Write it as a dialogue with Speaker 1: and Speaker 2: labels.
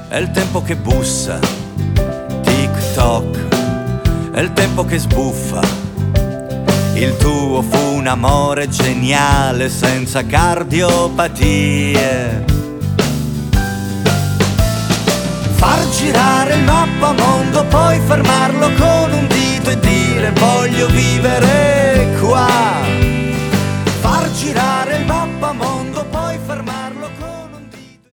Speaker 1: È il tempo che bussa, tic toc, è il tempo che sbuffa. Il tuo fu un amore geniale senza cardiopatie. Far girare il mappamondo, poi fermarlo con un dito e dire voglio vivere